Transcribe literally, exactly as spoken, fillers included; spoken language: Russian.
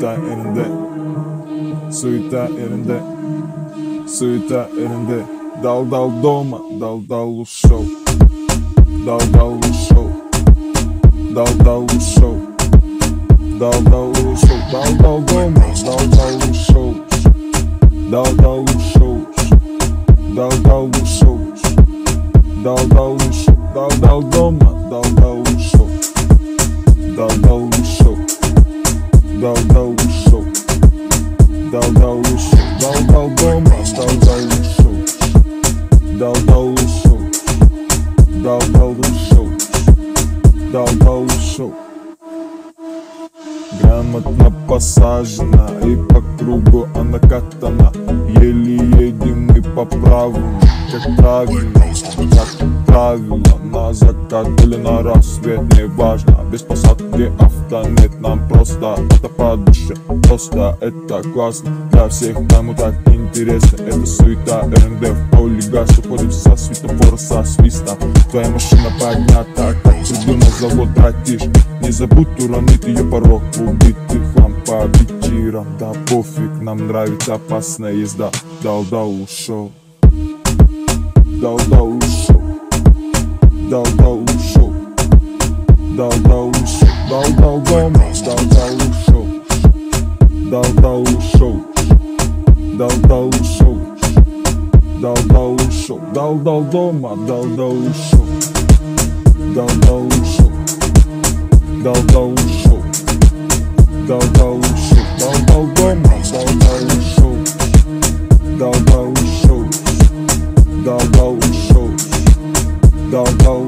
Суета yerinde, суета yerinde, суета yerinde. Дал-дал дома, дал-дал ушел, дал-дал ушел, дал-дал ушел, дал-дал ушел, дал-дал дома, дал-дал ушел, дал-дал ушел, дал-дал ушел, дал-дал ушел, дал-дал дома, дал-дал ушел, дал-дал ушел, дал-дал ушел, дал-дал ушел, дал-дал дома, дал-дал ушел, дал-дал ушел, дал-дал ушел, дал-дал ушел. Грамотно посажена и по кругу она катана. Еле едем мы по правому, как правильно, как правило. На закат или на рассвет, не важно. Без посадки авто нет, нам просто это по душе. Просто это классно, для всех кому так интересно. Это суета, эр эн дэ в поле газ. Уходим со светофора, со свистом. Твоя машина поднята, как приду на завод, братиш. Не забудь уронить ее порог, убитый хлам по вечерам. Да пофиг, нам нравится опасная езда. Дал-дал ушел, дал-дал ушел, дал-дал ушел, дал-дал ушел, дал-дал дома, дал-дал ушел, дал-дал ушел, дал-дал ушел, дал-дал ушел, дал-дал дома, дал-дал ушел, дал-дал ушел, дал-дал ушел, дал-дал ушел, дал-дал дома, дал-дал ушел, дал-дал ушел, дал-дал ушел, дал-дал